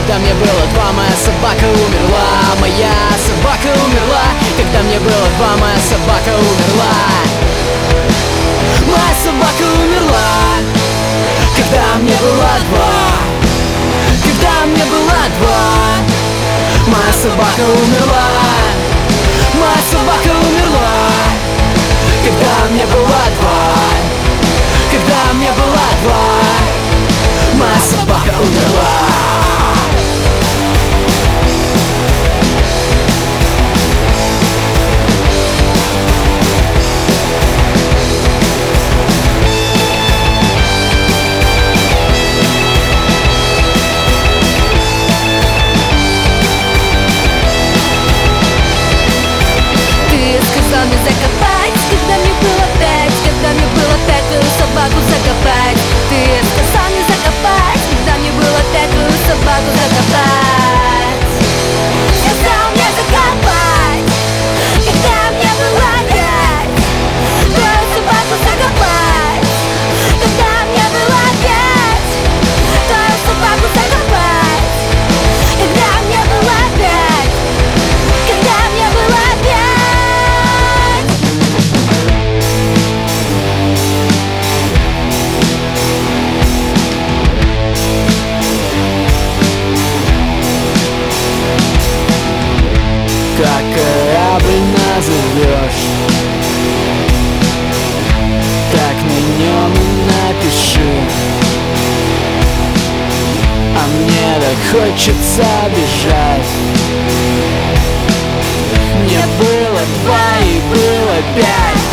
Когда мне было 2, моя собака умерла. Моя собака умерла. Когда мне было 2, моя собака умерла. Моя собака умерла. Когда мне было 2. Когда мне было 2. Моя собака умерла. Моя собака умерла. Когда мне было 2. Когда мне было 2. Моя собака умерла. Мне закопать, когда мне было 5. Когда мне было 5, твою собаку закопать. Ты сказал мне закопать, когда мне было 5, твою собаку закопать. Сказал мне закопать, когда мне было 5. Твою собаку закопать, когда мне было 5. Твою собаку закопать, когда мне было 5. Когда мне было 5. Как корабль назовешь, так на нем и напиши. А мне так хочется бежать. Мне было 2 и было 5.